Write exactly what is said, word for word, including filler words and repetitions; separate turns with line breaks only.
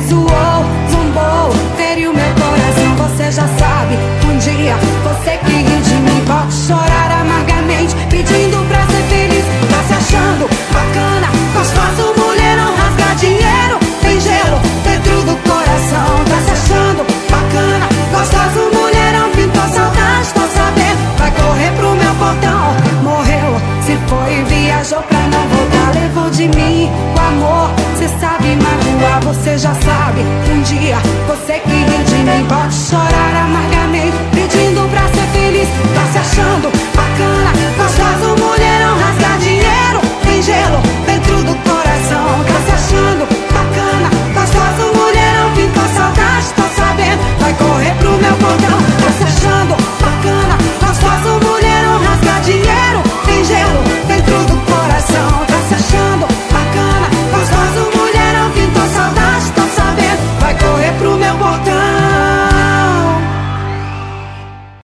zoou, zombou, feriu meu coração. Você já sabe, um dia você que riu de mim pode chorar amargamente, pedindo pra ser feliz. Tá se achando bacana, gostoso, mulher não rasga dinheiro. Tem gelo dentro do coração. Tá se achando bacana, gostoso, mulher não pintou saudade. Tô sabendo, vai correr pro meu portão. Morreu, se foi, viajou pra não voltar. Levou de mim o amor, cê sabe magoar. Você já sabe, um dia você que riu de mim pode chorar amargamente, pedindo pra ser feliz. Tá se achando bacana, gostoso, mulher